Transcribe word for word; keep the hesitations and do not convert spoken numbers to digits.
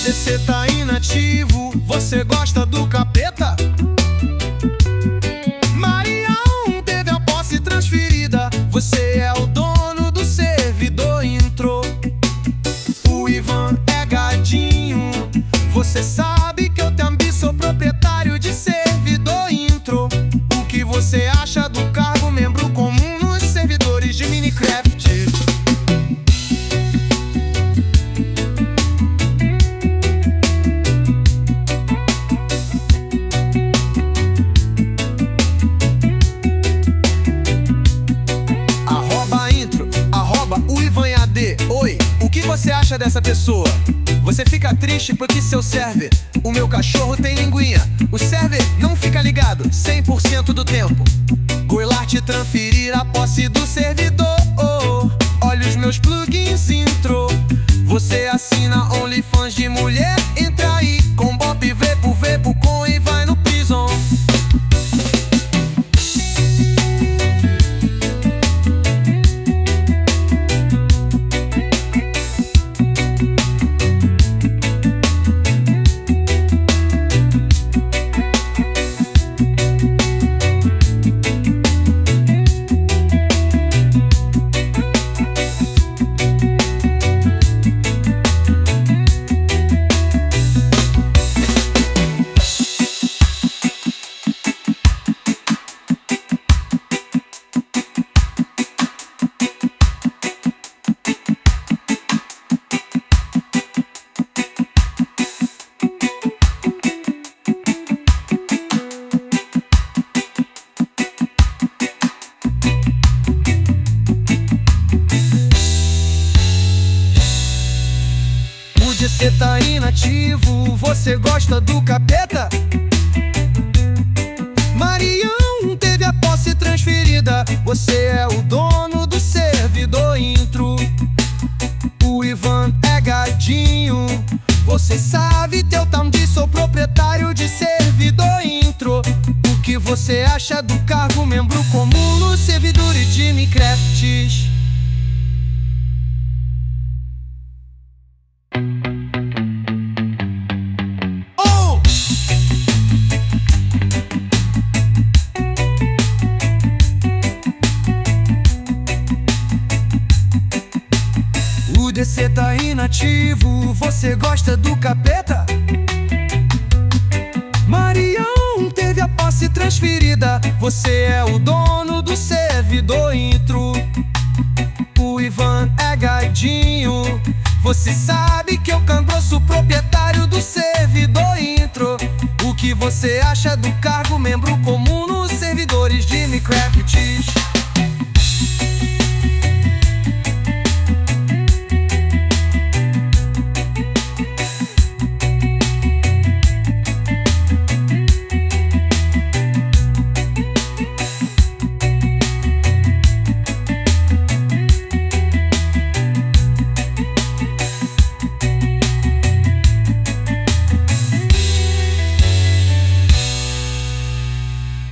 D C tá inativo, você gosta do capeta? Marião teve a posse transferida, você é o dono do servidor intro. O Ivan é gadinho, você sabe que eu também sou proprietário de servidor intro. O que você acha do cargo membro comum nos servidores de Minecraft? Oi, o que você acha dessa pessoa? Você fica triste porque seu server, o meu cachorro, tem linguinha. O server não fica ligado cem por cento do tempo. Goilart transferir a posse do servidor. Olha os meus plugins intro. Você assina OnlyFans de mulher? Entra aí com Bop, Vepo, Vepo com e vai no prison. Você tá inativo, você gosta do capeta? Marião teve a posse transferida, você é o dono do servidor intro. O Ivan é gadinho, você sabe que eu também sou proprietário de servidor intro. O que você acha do cargo membro comum nos servidores de Minecraft? O D C tá inativo, você gosta do capeta? Marião teve a posse transferida, você é o dono do servidor intro. O Ivan é gadinho, você sabe que eu sou proprietário do servidor intro. O que você acha do cargo membro comum nos servidores de Minecraft?